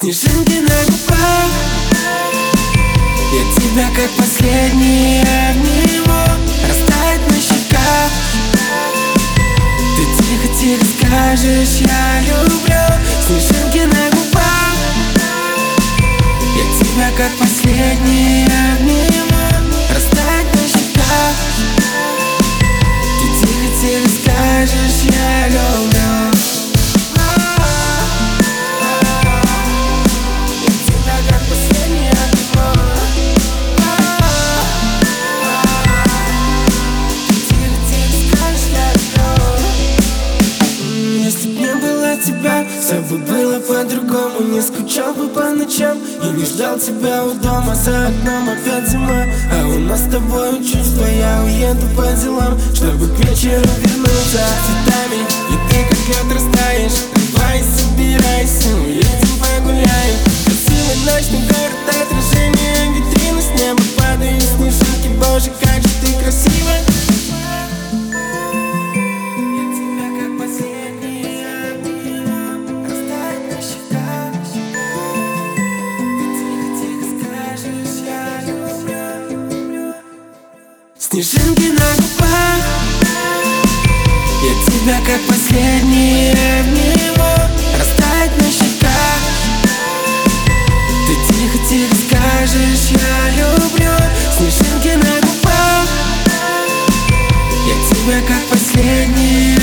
Снежинки на губах, я тебя как последний обниму. Растает на щеках, ты тихо-тихо скажешь: я люблю. Снежинки на губах, я тебя как последний обниму. Растает на щеках, ты тихо-тихо скажешь: я люблю. Тебя, все бы было по-другому. Не скучал бы по ночам и не ждал тебя у дома. За окном опять зима, а у нас с тобой чувства. Я уеду по делам, чтобы к вечеру вернуться цветами. И ты как лед растаешь. Давай собирайся, уедем погуляем. Красивый ночный город, отражение витрины. С неба падают снежинки, боже, как же ты красива. Снежинки на губах, я тебя как последний обниму. Растает на щеках, ты тихо-тихо скажешь: я люблю. Снежинки на губах, я тебя как последний